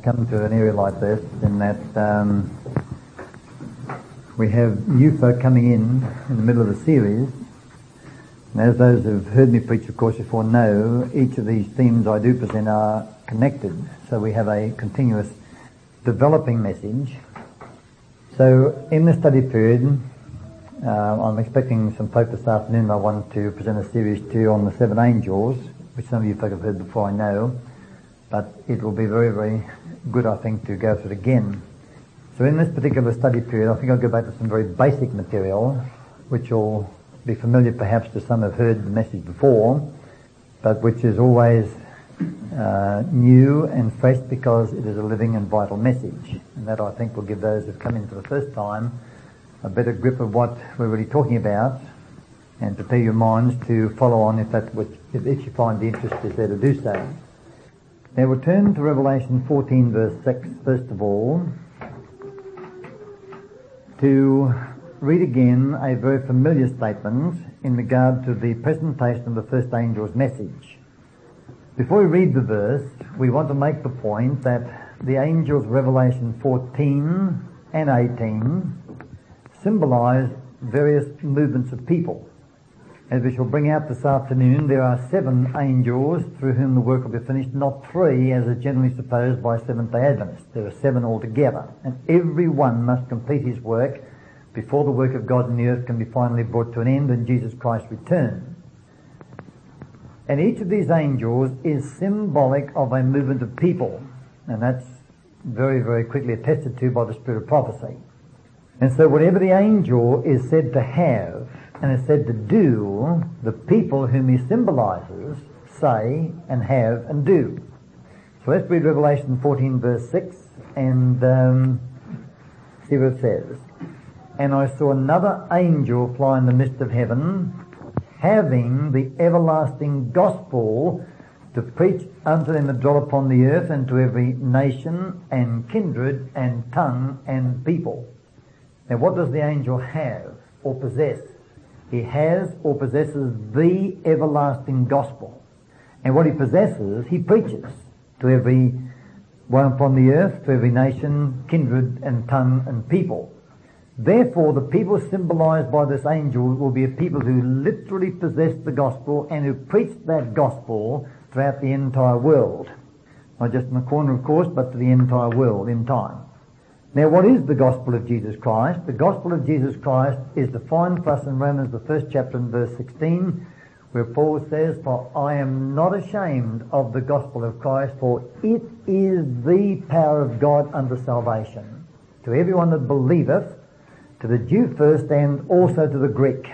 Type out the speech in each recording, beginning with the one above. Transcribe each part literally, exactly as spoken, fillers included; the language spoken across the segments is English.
come to an area like this in that um, we have new folk coming in in the middle of the series. And as those who've heard me preach, of course, before know, each of these themes I do present are connected. So we have a continuous developing message. So in the study period, uh, I'm expecting some folk this afternoon I want to present a series to on the seven angels, which some of you folk have heard before, I know. But it will be very, very good, I think, to go through it again. So in this particular study period, I think I'll go back to some very basic material, which will be familiar perhaps to some who have heard the message before, but which is always uh, new and fresh because it is a living and vital message. And that, I think, will give those who've come in for the first time a better grip of what we're really talking about, and prepare your minds to follow on if that, which, if, if you find the interest is there to do so. Now we'll turn to Revelation fourteen verse six first of all to read again a very familiar statement in regard to the presentation of the first angel's message. Before we read the verse, we want to make the point that the angels Revelation fourteen and eighteen symbolize various movements of people. As we shall bring out this afternoon, there are seven angels through whom the work will be finished, not three as is generally supposed by Seventh-day Adventists. There are seven altogether, and every one must complete his work before the work of God in the earth can be finally brought to an end and Jesus Christ return. And each of these angels is symbolic of a movement of people, and that's very, very quickly attested to by the spirit of prophecy. And so whatever the angel is said to have and is said to do, the people whom he symbolizes say and have and do. So let's read Revelation fourteen verse six and um, see what it says. And I saw another angel fly in the midst of heaven, having the everlasting gospel to preach unto them that dwell upon the earth, and to every nation and kindred and tongue and people. Now what does the angel have or possess? He has or possesses the everlasting gospel. And what he possesses, he preaches to every one upon the earth, to every nation, kindred and tongue and people. Therefore, the people symbolized by this angel will be a people who literally possess the gospel and who preach that gospel throughout the entire world. Not just in the corner, of course, but to the entire world in time. Now, what is the gospel of Jesus Christ? The gospel of Jesus Christ is defined for us in Romans, the first chapter and verse sixteen, where Paul says, "For I am not ashamed of the gospel of Christ, for it is the power of God unto salvation, to everyone that believeth, to the Jew first and also to the Greek."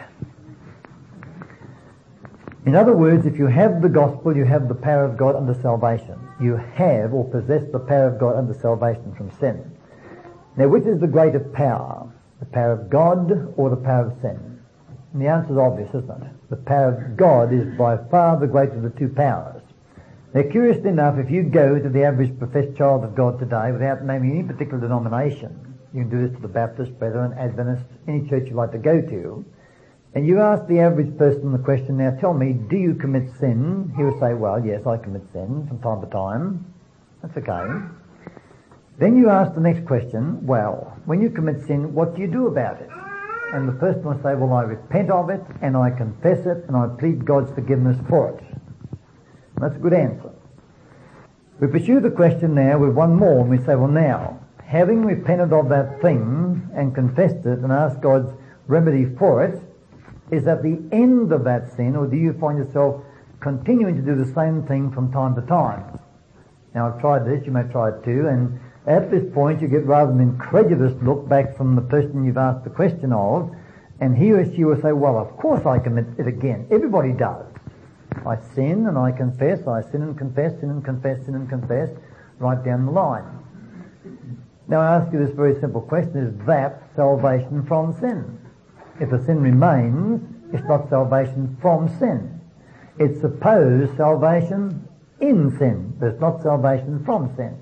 In other words, if you have the gospel, you have the power of God unto salvation. You have or possess the power of God unto salvation from sin. Now, which is the greater power? The power of God or the power of sin? And the answer is obvious, isn't it? The power of God is by far the greater of the two powers. Now, curiously enough, if you go to the average professed child of God today, without naming any particular denomination, you can do this to the Baptist, Brethren, Adventists, any church you like to go to, and you ask the average person the question, now tell me, do you commit sin? He will say, well, yes, I commit sin from time to time. That's okay. Then you ask the next question, well, when you commit sin, what do you do about it? And the person will say, well, I repent of it, and I confess it, and I plead God's forgiveness for it. And that's a good answer. We pursue the question now with one more, and we say, well, now, having repented of that thing and confessed it and asked God's remedy for it, is that the end of that sin, or do you find yourself continuing to do the same thing from time to time? Now, I've tried this, you may try it too, and at this point you get rather an incredulous look back from the person you've asked the question of, and he or she will say, well, of course I commit it again. Everybody does. I sin and I confess, I sin and confess, sin and confess, sin and confess, right down the line. Now I ask you this very simple question, is that salvation from sin? If a sin remains, it's not salvation from sin. It's supposed salvation in sin, but it's not salvation from sin.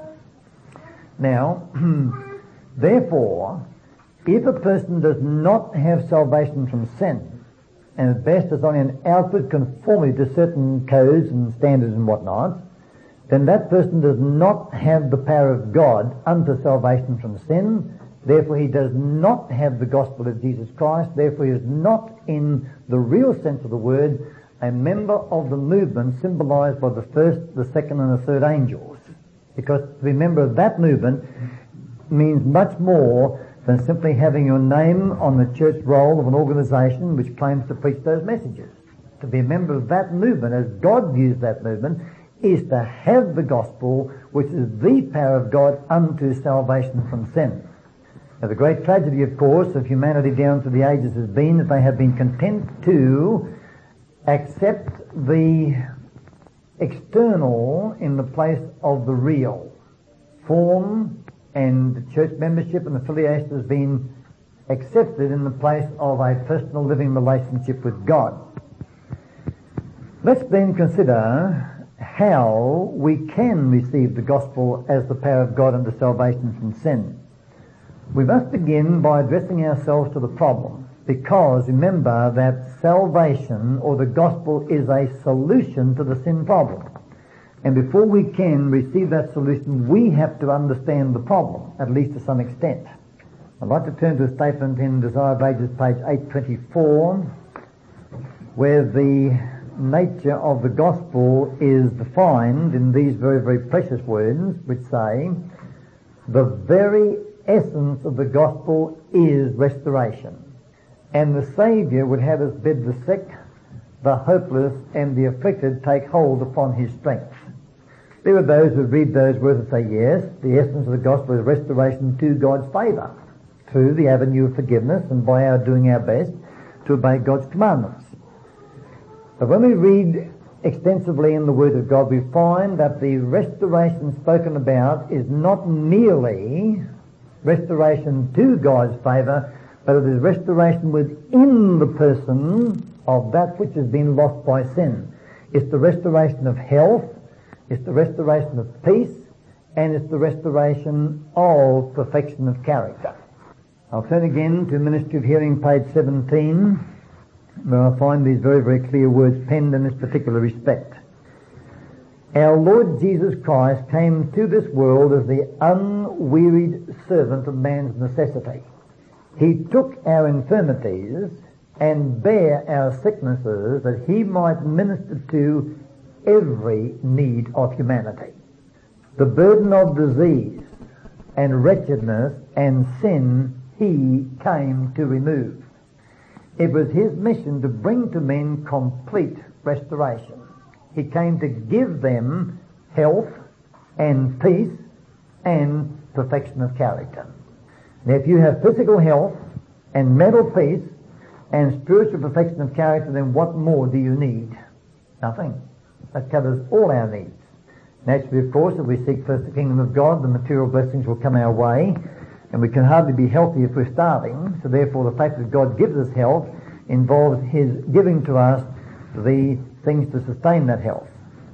Now, therefore, if a person does not have salvation from sin, and at best is only an outward conformity to certain codes and standards and whatnot, then that person does not have the power of God unto salvation from sin. Therefore he does not have the gospel of Jesus Christ. Therefore he is not, in the real sense of the word, a member of the movement symbolized by the first, the second and the third angels. Because to be a member of that movement means much more than simply having your name on the church roll of an organization which claims to preach those messages. To be a member of that movement, as God views that movement, is to have the gospel, which is the power of God unto salvation from sin. Now, the great tragedy, of course, of humanity down through the ages has been that they have been content to accept the external in the place of the real. Form and church membership and affiliation has been accepted in the place of a personal living relationship with God. Let's then consider how we can receive the gospel as the power of God unto salvation from sin. We must begin by addressing ourselves to the problem, because remember that salvation or the gospel is a solution to the sin problem. And before we can receive that solution, we have to understand the problem, at least to some extent. I'd like to turn to a statement in Desire of Ages, page eight twenty-four, where the nature of the gospel is defined in these very, very precious words, which say, the very essence of the gospel is restoration. And the Saviour would have us bid the sick, the hopeless, and the afflicted take hold upon his strength. There are those who read those words and say, yes, the essence of the gospel is restoration to God's favour, through the avenue of forgiveness and by our doing our best to obey God's commandments. But when we read extensively in the Word of God, we find that the restoration spoken about is not merely restoration to God's favour, but it is restoration within the person of that which has been lost by sin. It's the restoration of health, it's the restoration of peace, and it's the restoration of perfection of character. I'll turn again to Ministry of Hearing, page seventeen, where I find these very, very clear words penned in this particular respect. Our Lord Jesus Christ came to this world as the unwearied servant of man's necessity. He took our infirmities and bare our sicknesses that he might minister to every need of humanity. The burden of disease and wretchedness and sin he came to remove. It was his mission to bring to men complete restoration. He came to give them health and peace and perfection of character. Now, if you have physical health and mental peace and spiritual perfection of character, then what more do you need? Nothing. That covers all our needs. Naturally, of course, if we seek first the kingdom of God, the material blessings will come our way, and we can hardly be healthy if we're starving. So therefore, the fact that God gives us health involves his giving to us the things to sustain that health.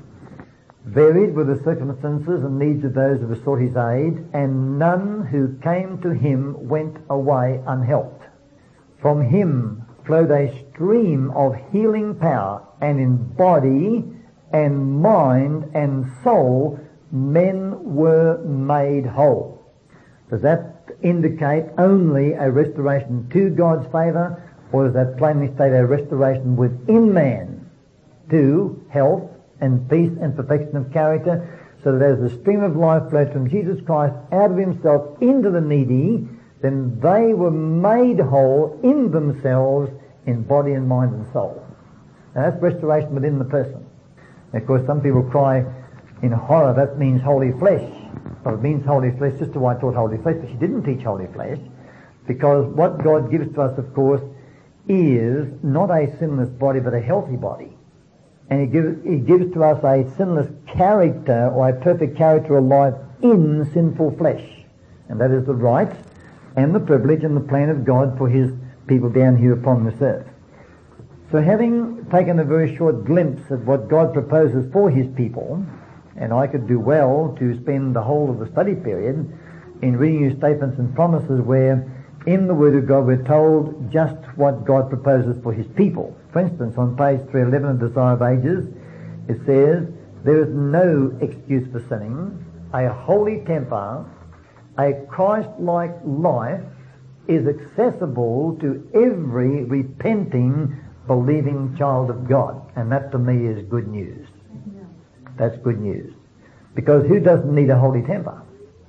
Varied were the circumstances and needs of those who sought his aid, and none who came to him went away unhelped. From him flowed a stream of healing power, and in body and mind and soul men were made whole. Does that indicate only a restoration to God's favour, or does that plainly state a restoration within man to health and peace and perfection of character, so that as the stream of life flowed from Jesus Christ out of himself into the needy, then they were made whole in themselves in body and mind and soul. Now that's restoration within the person. And of course, some people cry in horror, that means holy flesh. Well, it means holy flesh. Sister White taught holy flesh, but she didn't teach holy flesh, because what God gives to us, of course, is not a sinless body, but a healthy body. And he gives, he gives to us a sinless character, or a perfect character alive in sinful flesh. And that is the right and the privilege and the plan of God for his people down here upon this earth. So having taken a very short glimpse at what God proposes for his people, and I could do well to spend the whole of the study period in reading you statements and promises where in the Word of God we're told just what God proposes for his people. For instance, on page three eleven of Desire of Ages, it says, There is no excuse for sinning. A holy temper, a Christ-like life is accessible to every repenting, believing child of God. And that to me is good news. That's good news. Because who doesn't need a holy temper?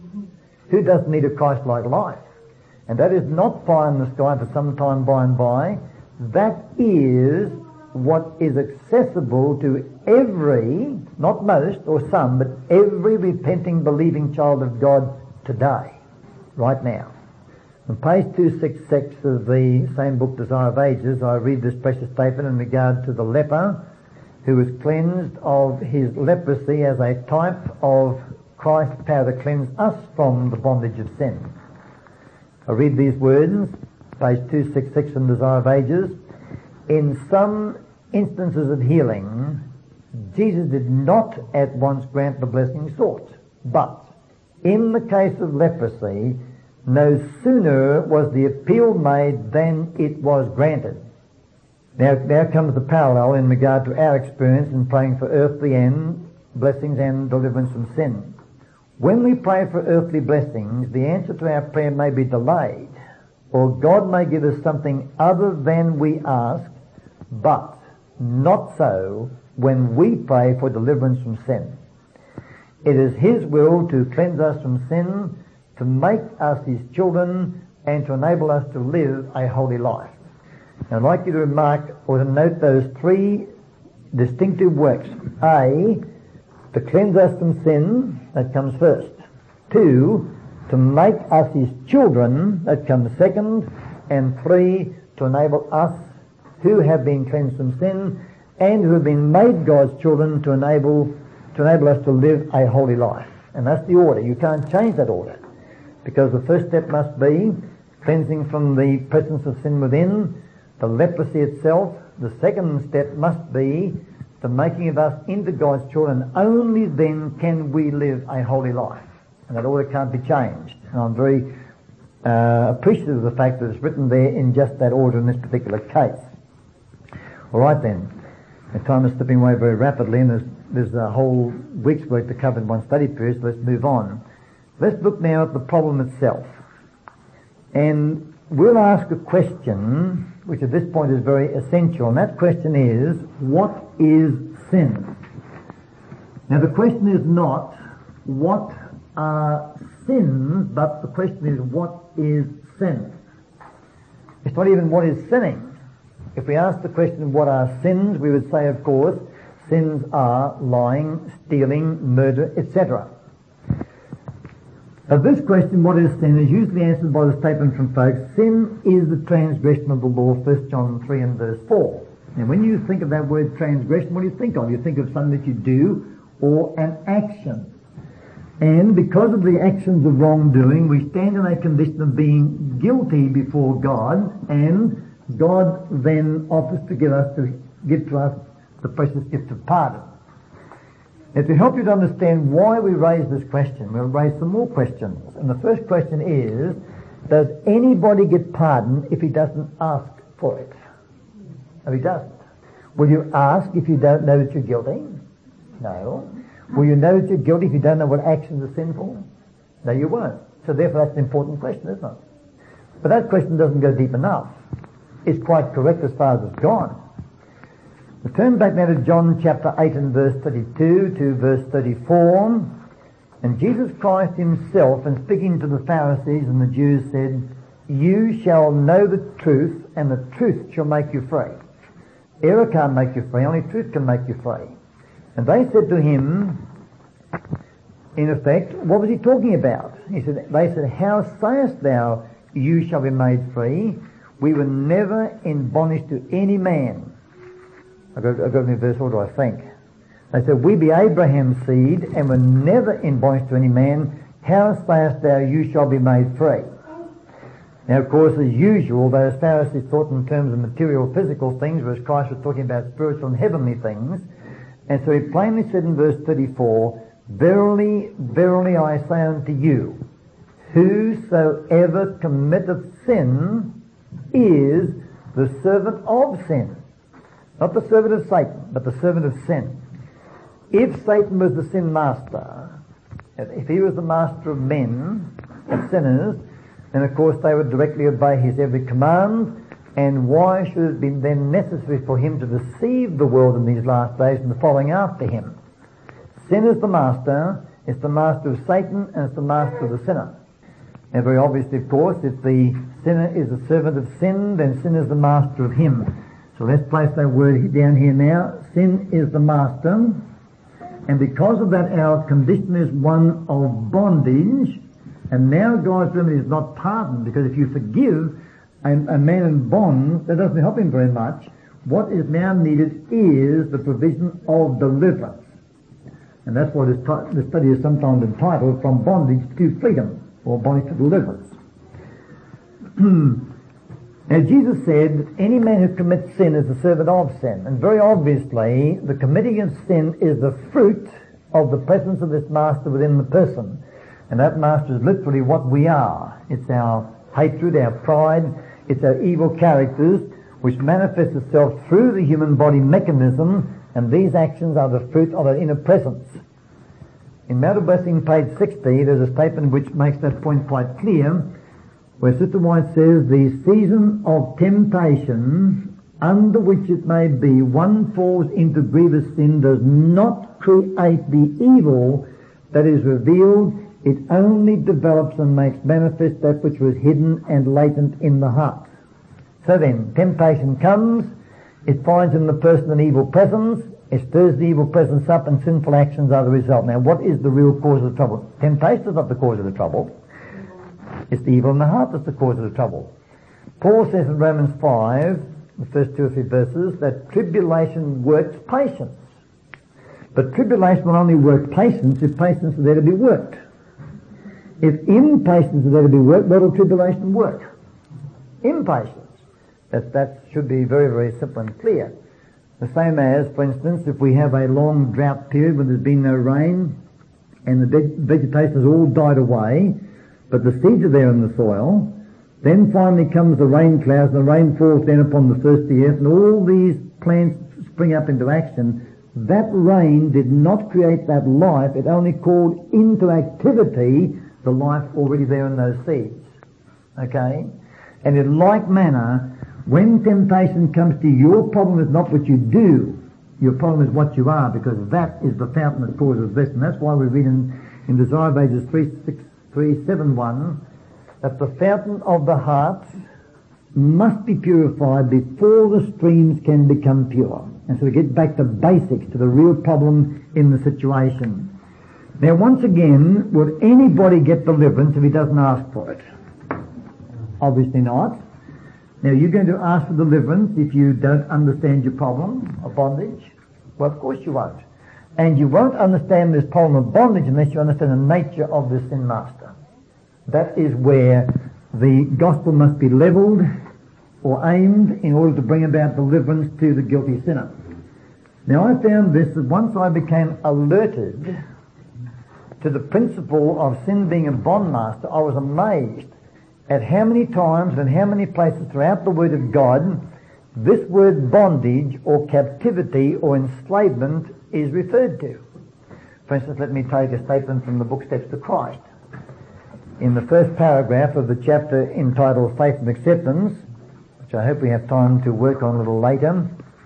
Who doesn't need a Christ-like life? And that is not pie in the sky for some time by and by. That is what is accessible to every, not most or some, but every repenting, believing child of God today, right now. On page two sixty-six of the same book, Desire of Ages, I read this precious statement in regard to the leper who was cleansed of his leprosy as a type of Christ's power to cleanse us from the bondage of sin. I read these words, page two sixty-six in Desire of Ages. In some instances of healing, Jesus did not at once grant the blessing sought, but in the case of leprosy, no sooner was the appeal made than it was granted. Now, now comes the parallel in regard to our experience in praying for earthly end blessings and deliverance from sin. When we pray for earthly blessings, the answer to our prayer may be delayed, or God may give us something other than we ask, but not so when we pray for deliverance from sin. It is His will to cleanse us from sin, to make us His children, and to enable us to live a holy life. Now, I'd like you to remark or to note those three distinctive works. A, to cleanse us from sin, that comes first. Two, to make us His children, that comes second. And three, to enable us who have been cleansed from sin and who have been made God's children to enable to enable us to live a holy life. And that's the order. You can't change that order, because the first step must be cleansing from the presence of sin within, the leprosy itself. The second step must be the making of us into God's children. Only then can we live a holy life. And that order can't be changed. And I'm very uh, appreciative of the fact that it's written there in just that order in this particular case. All right then. The time is slipping away very rapidly, and there's, there's a whole week's work to cover in one study period, so let's move on. Let's look now at the problem itself. And we'll ask a question, which at this point is very essential, and that question is, what is sin? Now the question is not, what are sins, but the question is, what is sin? It's not even what is sinning. If we ask the question, what are sins, we would say, of course, sins are lying, stealing, murder, et cetera. Now this question, what is sin, is usually answered by the statement from folks, sin is the transgression of the law, First John three and verse four. And when you think of that word transgression, what do you think of? You think of something that you do or an action. And because of the actions of wrongdoing, we stand in a condition of being guilty before God, and God then offers to give us to give to us the precious gift of pardon. Now, to help you to understand why we raise this question, we'll raise some more questions. And the first question is, does anybody get pardon if he doesn't ask for it? No, he doesn't. Will you ask if you don't know that you're guilty? No. Will you know that you're guilty if you don't know what actions are sinful? No, you won't. So therefore that's an important question, isn't it? But that question doesn't go deep enough. It's quite correct as far as it's gone. We turn back now to John chapter eight and verse thirty-two to verse thirty-four. And Jesus Christ himself, in speaking to the Pharisees and the Jews, said, "You shall know the truth, and the truth shall make you free." Error can't make you free, only truth can make you free. And they said to him, in effect, what was he talking about? He said, they said, "How sayest thou, you shall be made free? We were never in bondage to any man." I've got, I've got in verse order, I think. They said, "We be Abraham's seed, and were never in bondage to any man. How sayest thou, you shall be made free?" Now, of course, as usual, those Pharisees thought in terms of material, physical things, whereas Christ was talking about spiritual and heavenly things. And so he plainly said in verse thirty-four, "Verily, verily, I say unto you, whosoever committeth sin is the servant of sin." Not the servant of Satan, but the servant of sin. if Satan was the sin master, if he was the master of men, of sinners, then of course they would directly obey his every command. And why should it have been then necessary for him to deceive the world in these last days and the following after him? Sin is the master, it's the master of Satan, and it's the master of the sinner. Now very obviously, of course, if the sinner is a servant of sin, then sin is the master of him. So let's place that word down here now. Sin is the master, and because of that our condition is one of bondage, and now God's remedy is not pardon, because if you forgive a, a man in bonds, that doesn't help him very much. What is now needed is the provision of deliverance. And that's what the study is sometimes entitled, From Bondage to Freedom, or Bondage to Deliverance. Now Jesus said, any man who commits sin is a servant of sin. And very obviously, the committing of sin is the fruit of the presence of this master within the person. And that master is literally what we are. It's our hatred, our pride, it's our evil characters, which manifests itself through the human body mechanism, and these actions are the fruit of our inner presence. In Mount of Blessing, page sixty, there's a statement which makes that point quite clear, where Sister White says, the season of temptation, under which it may be one falls into grievous sin, does not create the evil that is revealed. It only develops and makes manifest that which was hidden and latent in the heart. So then, temptation comes, it finds in the person an evil presence, it stirs the evil presence up, and sinful actions are the result. Now, what is the real cause of the trouble? Temptation is not the cause of the trouble. It's the evil in the heart that's the cause of the trouble. Paul says in Romans five, the first two or three verses, that tribulation works patience. But tribulation will only work patience if patience is there to be worked. If impatience is there to be worked, where will tribulation work? Impatience. That, that should be very, very simple and clear. The same as, for instance, if we have a long drought period when there's been no rain and the veg- vegetation has all died away, but the seeds are there in the soil, then finally comes the rain clouds and the rain falls down upon the thirsty earth and all these plants spring up into action. That rain did not create that life, it only called into activity the life already there in those seeds. Okay? And in like manner, when temptation comes to you, your problem is not what you do, your problem is what you are, because that is the fountain that causes this. And that's why we read in, in Desire of Ages three six three seven one that the fountain of the heart must be purified before the streams can become pure. And so we get back to basics, to the real problem in the situation. Now once again, would anybody get deliverance if he doesn't ask for it? Obviously not. Now you're going to ask for deliverance if you don't understand your problem of bondage? Well, of course you won't. And you won't understand this problem of bondage unless you understand the nature of the sin master. That is where the gospel must be levelled or aimed in order to bring about deliverance to the guilty sinner. Now I found this, that once I became alerted to the principle of sin being a bondmaster, I was amazed at how many times and how many places throughout the Word of God this word bondage or captivity or enslavement is referred to. For instance, let me take a statement from the book Steps to Christ. In the first paragraph of the chapter entitled Faith and Acceptance, which I hope we have time to work on a little later,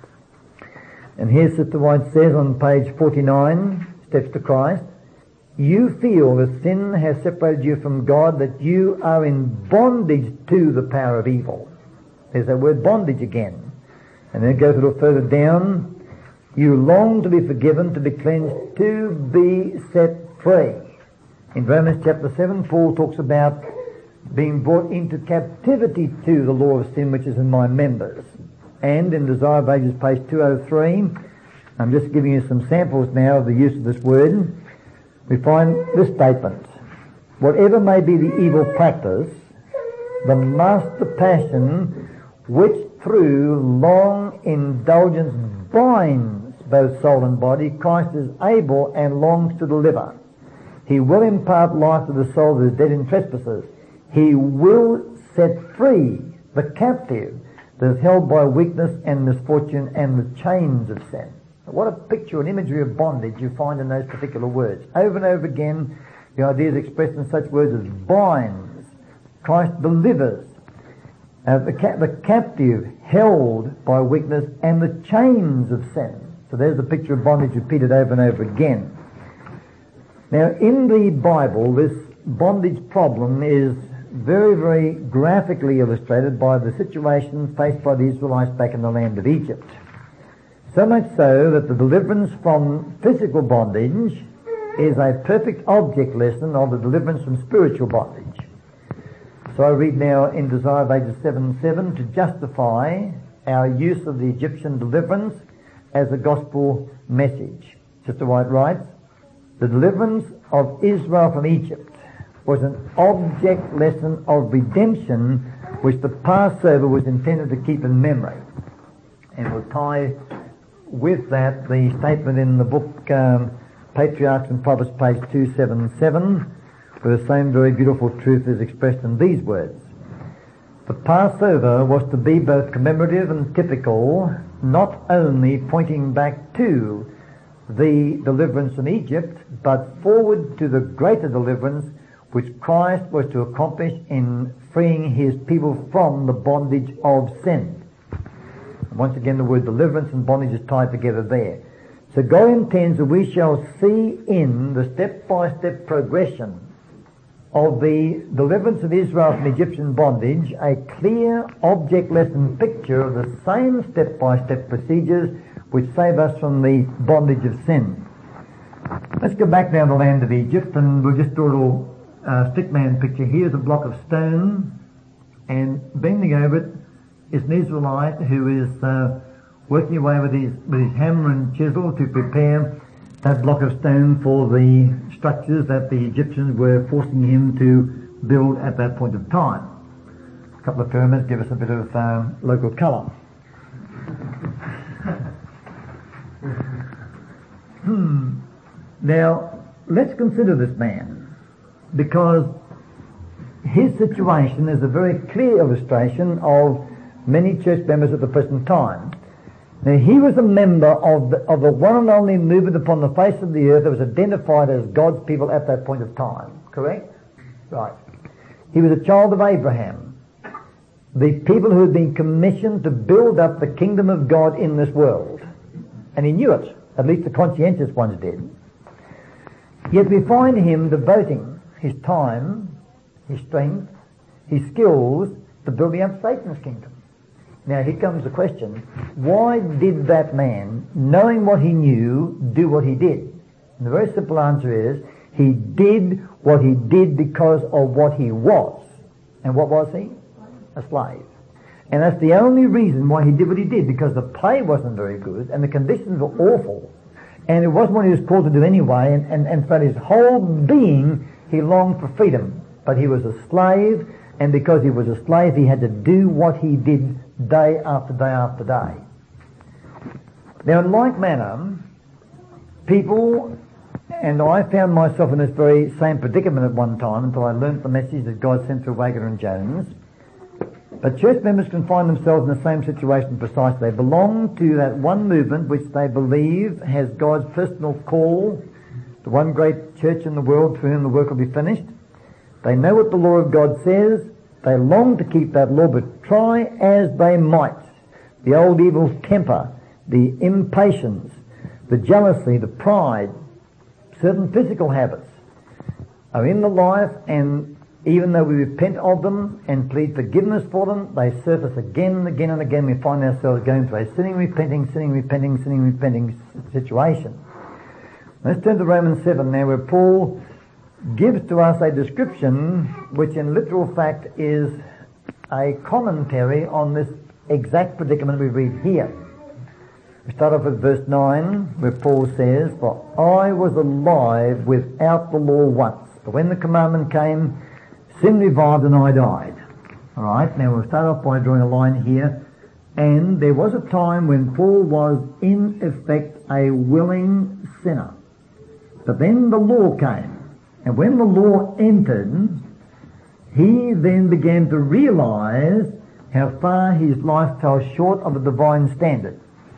and here Sister White says on page forty-nine, Steps to Christ, you feel that sin has separated you from God, that you are in bondage to the power of evil. There's that word bondage again. And then it goes a little further down. You long to be forgiven, to be cleansed, to be set free. In Romans chapter seven, Paul talks about being brought into captivity to the law of sin which is in my members. And in Desire of Ages, page two oh three, I'm just giving you some samples now of the use of this word. We find this statement: whatever may be the evil practice, the master passion which through long indulgence binds both soul and body, Christ is able and longs to deliver. He will impart life to the soul that is dead in trespasses. He will set free the captive that is held by weakness and misfortune and the chains of sin. What a picture and imagery of bondage you find in those particular words. Over and over again, the idea is expressed in such words as binds, Christ delivers, uh, the, ca- the captive held by weakness, and the chains of sin. So there's the picture of bondage repeated over and over again. Now, in the Bible, this bondage problem is very, very graphically illustrated by the situation faced by the Israelites back in the land of Egypt. So much so that the deliverance from physical bondage is a perfect object lesson of the deliverance from spiritual bondage. So I read now in Desire of Ages seven seven to justify our use of the Egyptian deliverance as a gospel message. Sister White writes, the deliverance of Israel from Egypt was an object lesson of redemption which the Passover was intended to keep in memory. And we'll tie with that the statement in the book um, Patriarchs and Prophets, page two seventy-seven, where the same very beautiful truth is expressed in these words. The Passover was to be both commemorative and typical, not only pointing back to the deliverance from Egypt, but forward to the greater deliverance which Christ was to accomplish in freeing his people from the bondage of sin. And once again, the word deliverance and bondage is tied together there. So God intends that we shall see in the step-by-step progression of the deliverance of Israel from Egyptian bondage a clear object lesson picture of the same step-by-step procedures which save us from the bondage of sin. Let's go back now to the land of Egypt, and we'll just draw a little uh, stickman picture. Here's a block of stone, and bending over it is an Israelite who is uh, working away with his, with his hammer and chisel to prepare that block of stone for the structures that the Egyptians were forcing him to build at that point of time. A couple of pyramids give us a bit of uh, local colour. Hmm. Now, let's consider this man, because his situation is a very clear illustration of many church members at the present time. Now, he was a member of the, of the one and only movement upon the face of the earth that was identified as God's people at that point of time. Correct? Right. He was a child of Abraham. The people who had been commissioned to build up the kingdom of God in this world. And he knew it. At least the conscientious ones did. Yet we find him devoting his time, his strength, his skills to building up Satan's kingdom. Now here comes the question, why did that man, knowing what he knew, do what he did? And the very simple answer is, he did what he did because of what he was. And what was he? A slave. And that's the only reason why he did what he did, because the pay wasn't very good, and the conditions were awful, and it wasn't what he was called to do anyway, and, and, and for his whole being, he longed for freedom. But he was a slave, and because he was a slave, he had to do what he did day after day after day. Now, in like manner, people, and I found myself in this very same predicament at one time until I learnt the message that God sent through Wagner and Jones. But church members can find themselves in the same situation precisely. They belong to that one movement which they believe has God's personal call, the one great church in the world through whom the work will be finished. They know what the law of God says. They long to keep that law, but try as they might, the old evil temper, the impatience, the jealousy, the pride, certain physical habits are in the life, and even though we repent of them and plead forgiveness for them, they surface again and again and again. We find ourselves going through a sinning, repenting, sinning, repenting, sinning, repenting situation. Let's turn to Romans seven now, where Paul gives to us a description which in literal fact is a commentary on this exact predicament we read here. We start off with verse nine, where Paul says, "For I was alive without the law once, but when the commandment came, sin revived and I died." Alright, now we'll start off by drawing a line here. And there was a time when Paul was in effect a willing sinner. But then the law came. And when the law entered, he then began to realize how far his life fell short of the divine standard.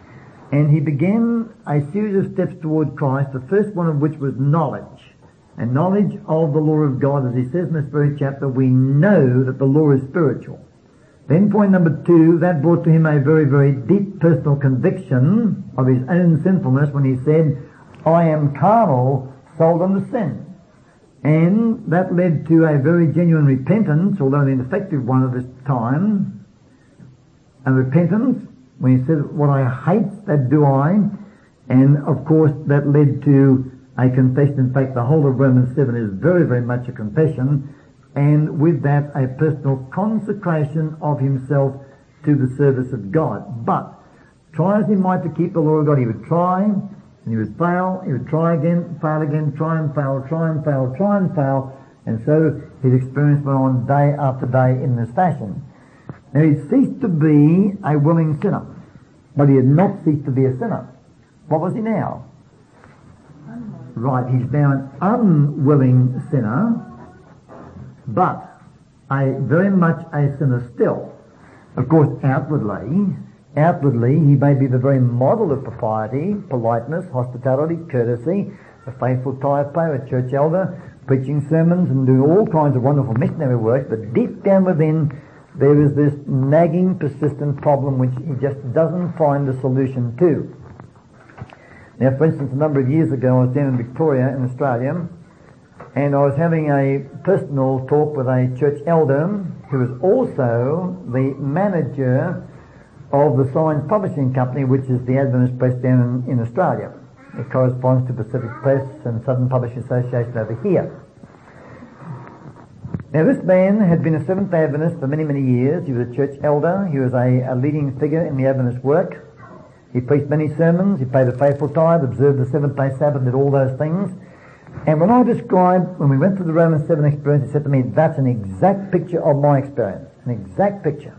And he began a series of steps toward Christ, the first one of which was knowledge. And knowledge of the law of God, as he says in this very chapter, we know that the law is spiritual. Then point number two, that brought to him a very, very deep personal conviction of his own sinfulness when he said, I am carnal, sold unto sin. And that led to a very genuine repentance, although an ineffective one at this time. A repentance, when he said, what I hate, that do I. And of course that led to a confession. In fact, the whole of Romans seven is very, very much a confession. And with that, a personal consecration of himself to the service of God. But, try as he might to keep the law of God, he would try, and he would fail, he would try again, fail again, try and fail, try and fail, try and fail, and so his experience went on day after day in this fashion. Now, he ceased to be a willing sinner, but he had not ceased to be a sinner. What was he now? Right, he's now an unwilling sinner, but a very much a sinner still. Of course, outwardly, outwardly he may be the very model of propriety, politeness, hospitality, courtesy, a faithful tithe payer, a church elder, preaching sermons and doing all kinds of wonderful missionary work, but deep down within there is this nagging, persistent problem which he just doesn't find a solution to. Now, for instance, a number of years ago I was down in Victoria in Australia, and I was having a personal talk with a church elder who was also the manager of the Signs Publishing Company, which is the Adventist Press down in, in Australia. It corresponds to Pacific Press and Southern Publishing Association over here. Now, this man had been a Seventh-day Adventist for many, many years. He was a church elder. He was a, a leading figure in the Adventist work. He preached many sermons. He paid a faithful tithe, observed the seventh-day Sabbath, did all those things. And when I described, when we went through the Romans seven experience, he said to me, that's an exact picture of my experience. An exact picture.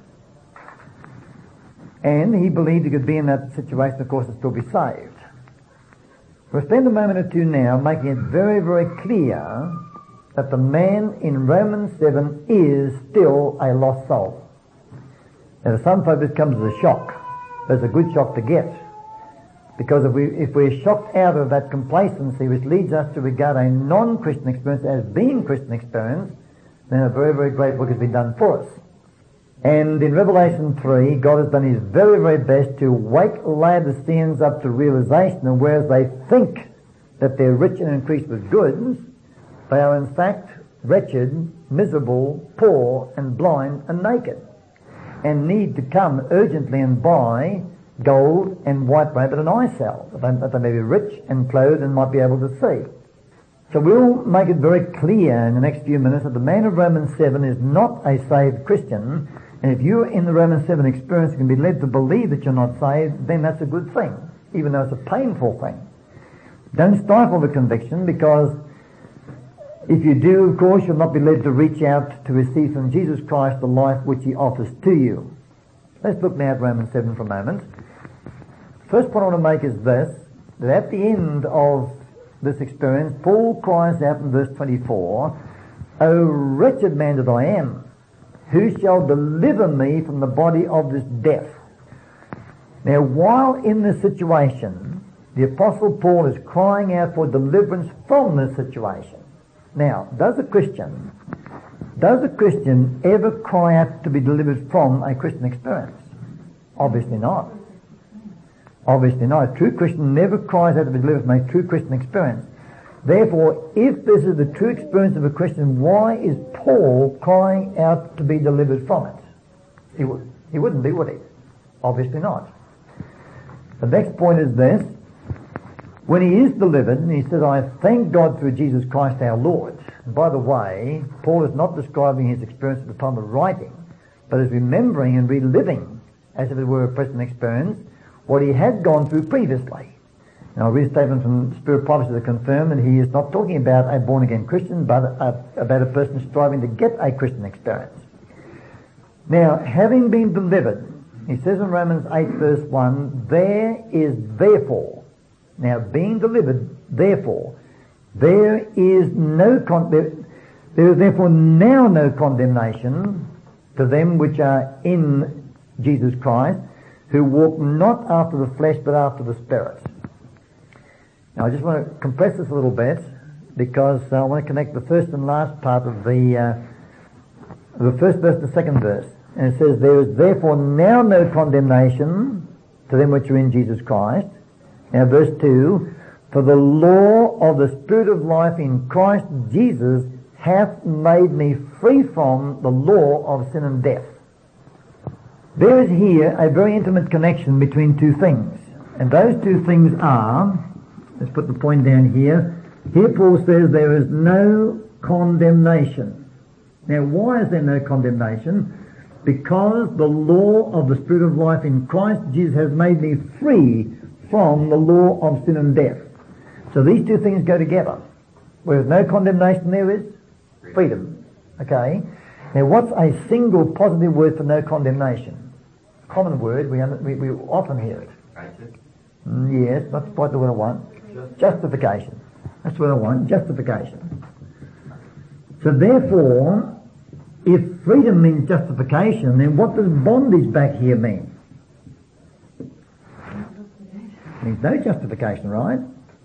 And he believed he could be in that situation, of course, and still be saved. We'll spend a moment or two now making it very, very clear that the man in Romans seven is still a lost soul. Now, to some folk this comes as a shock. It's a good shock to get. Because if, we, if we're shocked out of that complacency which leads us to regard a non-Christian experience as being Christian experience, then a very, very great work has been done for us. And in Revelation three, God has done his very, very best to wake Laodiceans up to realization that whereas they think that they're rich and increased with goods, they are in fact wretched, miserable, poor, and blind, and naked, and need to come urgently and buy gold and white raiment and eye salve, that they may be rich and clothed and might be able to see. So we'll make it very clear in the next few minutes that the man of Romans seven is not a saved Christian, and if you're in the Romans seven experience and can be led to believe that you're not saved, then that's a good thing, even though it's a painful thing. Don't stifle the conviction, because if you do, of course, you'll not be led to reach out to receive from Jesus Christ the life which he offers to you. Let's look now at Romans seven for a moment. First point I want to make is this, that at the end of this experience, Paul cries out in verse twenty-four, O wretched man that I am, who shall deliver me from the body of this death? Now, while in this situation, the Apostle Paul is crying out for deliverance from this situation. Now, does a Christian, does a Christian ever cry out to be delivered from a Christian experience? Obviously not. Obviously not. A true Christian never cries out to be delivered from a true Christian experience. Therefore, if this is the true experience of a Christian, why is Paul crying out to be delivered from it? He, would, he wouldn't be, would he? Obviously not. The next point is this. When he is delivered, and he says, I thank God through Jesus Christ our Lord. And by the way, Paul is not describing his experience at the time of writing, but is remembering and reliving, as if it were a present experience, what he had gone through previously. Now, a read statement from Spirit Prophecy to confirm that he is not talking about a born-again Christian, but a, about a person striving to get a Christian experience. Now, having been delivered, he says in Romans eight verse one, there is therefore, now being delivered, therefore, there is no, con- there, there is therefore now no condemnation to them which are in Jesus Christ, who walk not after the flesh but after the Spirit. Now I just want to compress this a little bit because uh, I want to connect the first and last part of the uh, the first verse to the second verse. And it says, there is therefore now no condemnation to them which are in Jesus Christ. Now verse two, for the law of the Spirit of life in Christ Jesus hath made me free from the law of sin and death. There is here a very intimate connection between two things. And those two things are, let's put the point down here. Here Paul says there is no condemnation. Now why is there no condemnation? Because the law of the Spirit of life in Christ Jesus has made me free from the law of sin and death. So these two things go together. Where there's no condemnation, there is freedom. Okay? Now what's a single positive word for no condemnation? Common word, we, we, we often hear it. Mm, yes, that's quite the word I want. Justification. That's what I want, justification. So therefore, if freedom means justification, then what does bondage back here mean? It means no justification, right?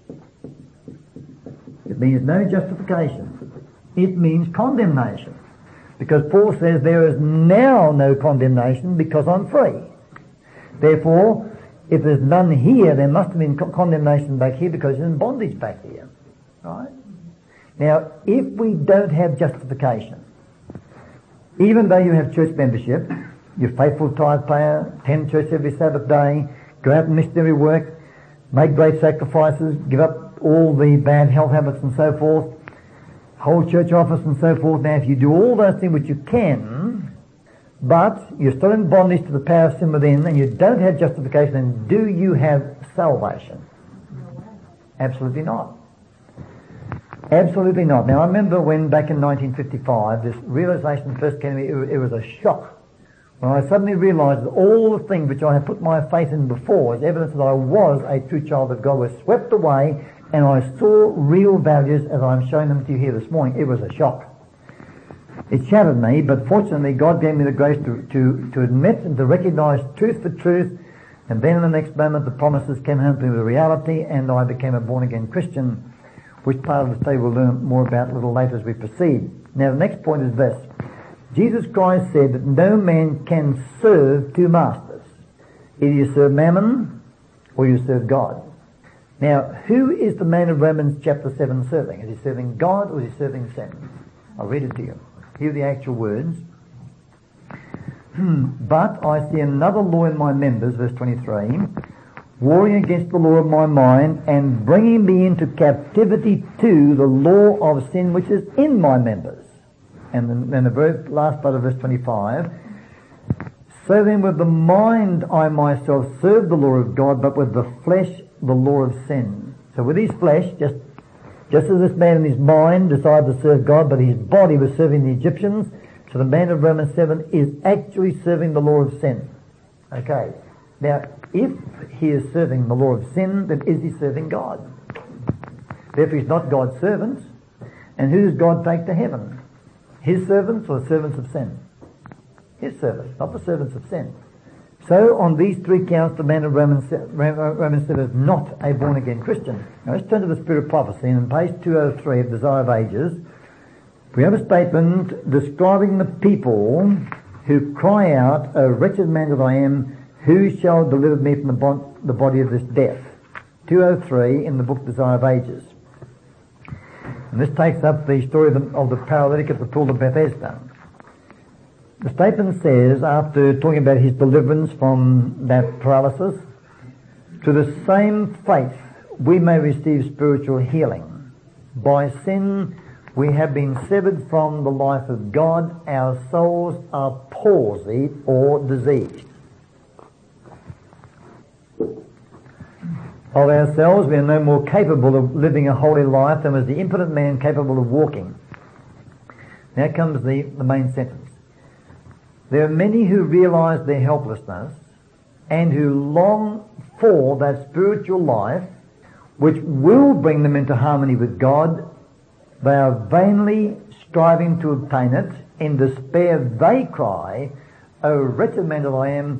It means no justification. It means condemnation. Because Paul says there is now no condemnation because I'm free. Therefore, if there's none here, there must have been condemnation back here because there's bondage back here. Right? Now, if we don't have justification, even though you have church membership, you're faithful tithe payer, attend church every Sabbath day, go out in missionary work, make great sacrifices, give up all the bad health habits and so forth, hold church office and so forth. Now if you do all those things which you can, but you're still in bondage to the power of sin within and you don't have justification, then do you have salvation? Absolutely not. Absolutely not. Now I remember when back in nineteen fifty-five this realization first came to me, it, it was a shock. When I suddenly realized that all the things which I had put my faith in before as evidence that I was a true child of God were swept away, and I saw real values as I'm showing them to you here this morning. It was a shock. It shattered me, but fortunately God gave me the grace to, to, to admit and to recognize truth for truth, and then in the next moment the promises came home to me with a reality, and I became a born-again Christian, which part of the study we'll learn more about a little later as we proceed. Now the next point is this. Jesus Christ said that no man can serve two masters. Either you serve mammon or you serve God. Now, who is the man of Romans chapter seven serving? Is he serving God or is he serving sin? I'll read it to you. Here are the actual words. But I see another law in my members, verse twenty-three, warring against the law of my mind and bringing me into captivity to the law of sin which is in my members. And then, then the very last part of verse twenty-five, so then with the mind I myself serve the law of God, but with the flesh the law of sin. So with his flesh, just just as this man in his mind decided to serve God, but his body was serving the Egyptians, so the man of Romans seven is actually serving the law of sin. Okay. Now, if he is serving the law of sin, then is he serving God? Therefore he's not God's servant. And who does God take to heaven? His servants or the servants of sin? His servants, not the servants of sin. So on these three counts, the man of Romans, Romans seven is not a born-again Christian. Now let's turn to the Spirit of Prophecy, and on page two oh three of Desire of Ages, we have a statement describing the people who cry out, O wretched man that I am, who shall deliver me from the, bon- the body of this death? two oh three in the book Desire of Ages. And this takes up the story of the, of the paralytic at the pool of Bethesda. The statement says, after talking about his deliverance from that paralysis, to the same faith we may receive spiritual healing. By sin we have been severed from the life of God. Our souls are palsied or diseased. Of ourselves we are no more capable of living a holy life than was the impotent man capable of walking. Now comes the, the main sentence. There are many who realize their helplessness and who long for that spiritual life which will bring them into harmony with God. They are vainly striving to obtain it. In despair they cry, O wretched man that I am,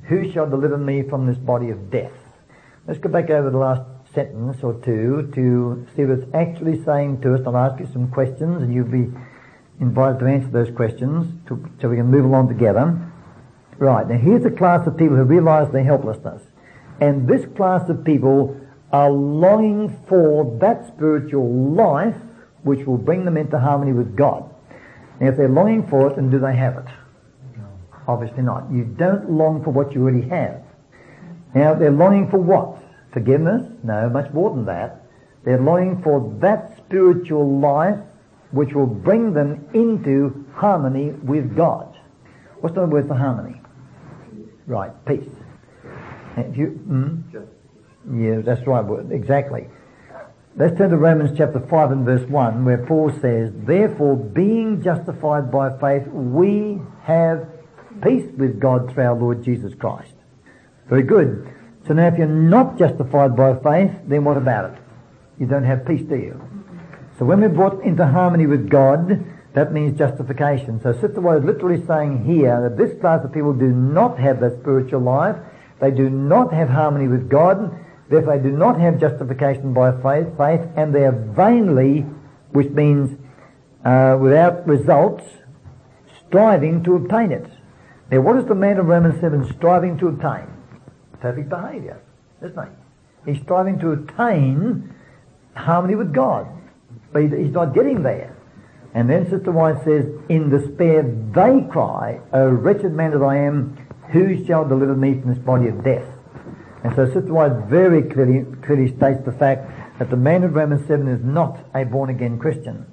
who shall deliver me from this body of death? Let's go back over the last sentence or two to see what it's actually saying to us. I'll ask you some questions and you'll be invited to answer those questions to, so we can move along together. Right, now here's a class of people who realise their helplessness. And this class of people are longing for that spiritual life which will bring them into harmony with God. Now if they're longing for it, then do they have it? No. Obviously not. You don't long for what you already have. Now they're longing for what? Forgiveness? No, much more than that. They're longing for that spiritual life which will bring them into harmony with God. What's the word for harmony? Right, peace. If you, mm, yeah, that's the right word, exactly. Let's turn to Romans chapter five and verse one, where Paul says, therefore, being justified by faith, we have peace with God through our Lord Jesus Christ. Very good. So now if you're not justified by faith, then what about it? You don't have peace, do you? So when we're brought into harmony with God, that means justification. So Sister White is literally saying here that this class of people do not have that spiritual life. They do not have harmony with God. Therefore, they do not have justification by faith, faith and they are vainly, which means uh, without results, striving to obtain it. Now, what is the man of Romans seven striving to obtain? Perfect behaviour, isn't he? He's striving to attain harmony with God, but he's not getting there. And then Sister White says, in despair they cry, O wretched man that I am, who shall deliver me from this body of death? And so Sister White very clearly, clearly states the fact that the man of Romans seven is not a born-again Christian.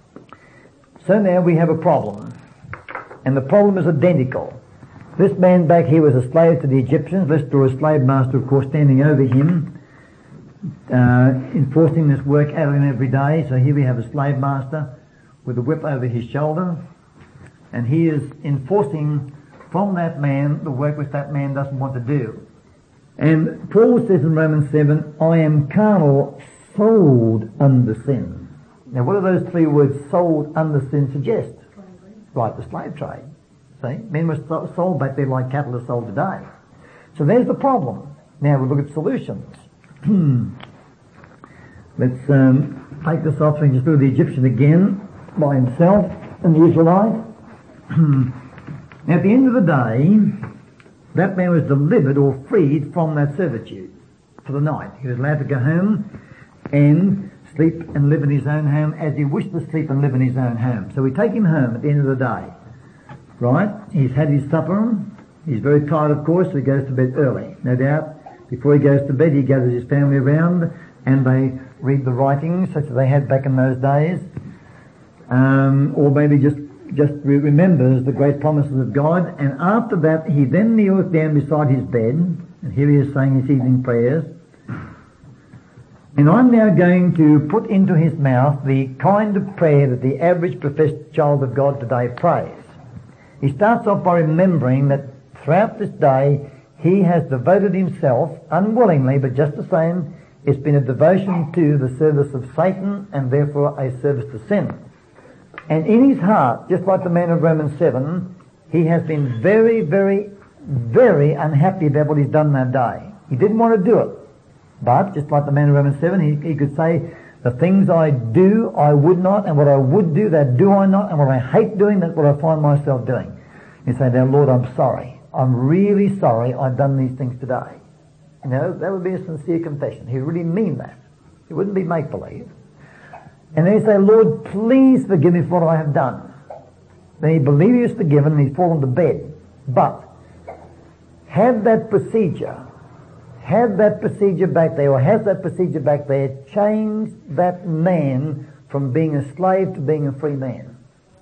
So now we have a problem. And the problem is identical. This man back here was a slave to the Egyptians. Let's draw a slave master, of course, standing over him, uh, enforcing this work out of him every day. So here we have a slave master with a whip over his shoulder, and he is enforcing from that man the work which that man doesn't want to do. And Paul says in Romans seven, I am carnal, sold under sin. Now what do those three words, sold under sin, suggest? Right, the slave trade. See? Men were sold back there like cattle are sold today. So there's the problem. Now we'll look at solutions. Let's um, take this off and just look at the Egyptian again by himself and the Israelite. Now at the end of the day, that man was delivered or freed from that servitude for the night. He was allowed to go home and sleep and live in his own home as he wished to sleep and live in his own home. So we take him home at the end of the day. Right? He's had his supper. He's very tired, of course, so he goes to bed early. No doubt, before he goes to bed, he gathers his family around and they read the writings such as they had back in those days. Um, or maybe just just remembers the great promises of God, and after that he then kneels down beside his bed, and here he is saying his evening prayers. And I'm now going to put into his mouth the kind of prayer that the average professed child of God today prays. He starts off by remembering that throughout this day he has devoted himself, unwillingly, but just the same, it's been a devotion to the service of Satan and therefore a service to sin. And in his heart, just like the man of Romans seven, he has been very, very, very unhappy about what he's done that day. He didn't want to do it. But, just like the man of Romans seven, he, he could say, the things I do, I would not, and what I would do, that do I not, and what I hate doing, that's what I find myself doing. You say, now Lord, I'm sorry. I'm really sorry I've done these things today. You know, that would be a sincere confession. He would really mean that. It wouldn't be make-believe. And then he'd say, Lord, please forgive me for what I have done. Then he'd believe he was forgiven and he'd fall into bed. But, have that procedure, have that procedure back there, or has that procedure back there changed that man from being a slave to being a free man?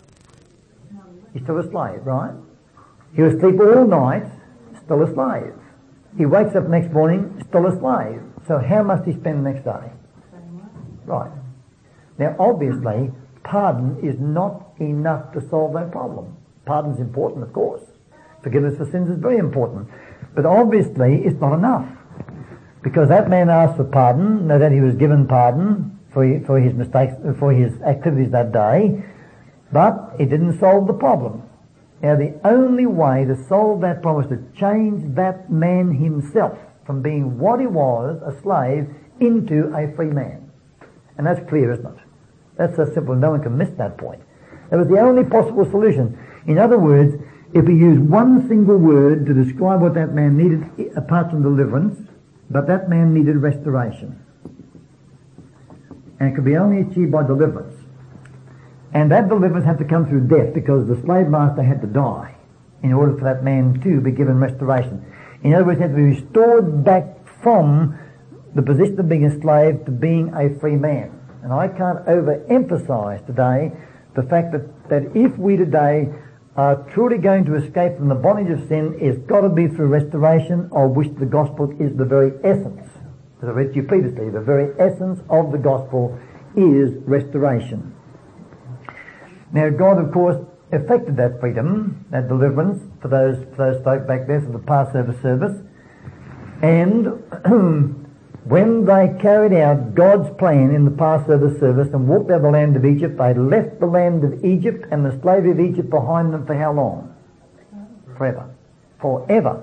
He's still a slave, right? He will sleep all night, still a slave. He wakes up next morning, still a slave. So how must he spend the next day? Right. Now obviously, pardon is not enough to solve that problem. Pardon is important, of course. Forgiveness for sins is very important. But obviously, it's not enough. Because that man asked for pardon, no doubt he was given pardon for, for his mistakes, for his activities that day, but it didn't solve the problem. Now the only way to solve that problem is to change that man himself from being what he was, a slave, into a free man. And that's clear, isn't it? That's so simple, no one can miss that point. That was the only possible solution. In other words, if we use one single word to describe what that man needed apart from deliverance, but that man needed restoration. And it could be only achieved by deliverance. And that deliverance had to come through death because the slave master had to die in order for that man to be given restoration. In other words, he had to be restored back from the position of being a slave to being a free man. And I can't overemphasize today the fact that, that if we today are truly going to escape from the bondage of sin, it's got to be through restoration, of which the gospel is the very essence. As I read to you previously, the very essence of the gospel is restoration. Now God, of course, effected that freedom, that deliverance for those, for those folk back there for the Passover service. And when they carried out God's plan in the Passover service and walked out of the land of Egypt, they left the land of Egypt and the slavery of Egypt behind them for how long? Forever. Forever.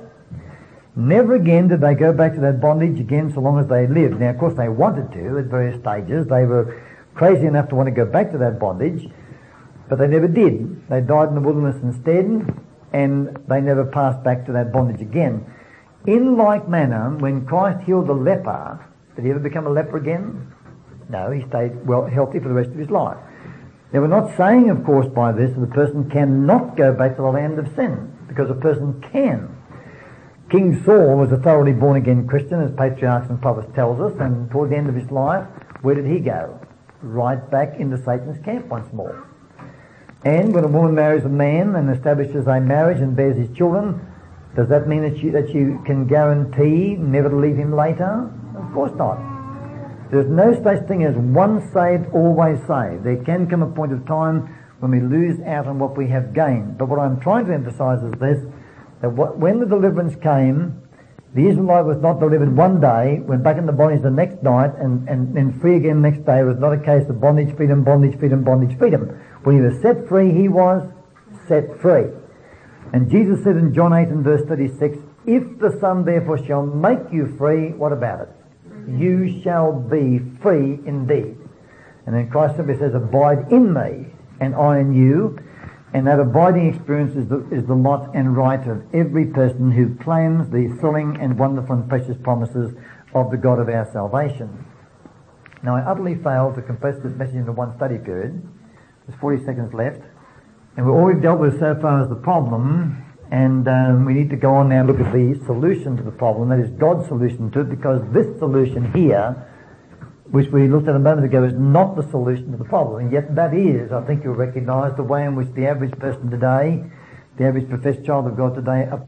Never again did they go back to that bondage again so long as they lived. Now, of course, they wanted to at various stages. They were crazy enough to want to go back to that bondage, but they never did. They died in the wilderness instead, and they never passed back to that bondage again. In like manner, when Christ healed the leper, did he ever become a leper again? No, he stayed well healthy for the rest of his life. Now, we're not saying, of course, by this that a person cannot go back to the land of sin, because a person can. King Saul was a thoroughly born-again Christian, as patriarchs and prophets tells us, and toward the end of his life, where did he go? Right back into Satan's camp once more. And when a woman marries a man and establishes a marriage and bears his children, does that mean that you, that you can guarantee never to leave him later? Of course not. There's no such thing as once saved, always saved. There can come a point of time when we lose out on what we have gained. But what I'm trying to emphasize is this, that what, when the deliverance came, the Israelite was not delivered one day, went back into bondage the next night, and, and then free again the next day. It was not a case of bondage, freedom, bondage, freedom, bondage, freedom. When he was set free, he was set free. And Jesus said in John eight and verse thirty-six, if the Son therefore shall make you free, what about it? You shall be free indeed. And then Christ simply says, abide in me, and I in you. And that abiding experience is the, is the lot and right of every person who claims the thrilling and wonderful and precious promises of the God of our salvation. Now, I utterly failed to compress this message into one study period. There's forty seconds left. And all we've dealt with so far is the problem, and um, we need to go on now and look at the solution to the problem, that is God's solution to it, because this solution here, which we looked at a moment ago, is not the solution to the problem. And yet that is, I think you'll recognise, the way in which the average person today, the average professed child of God today,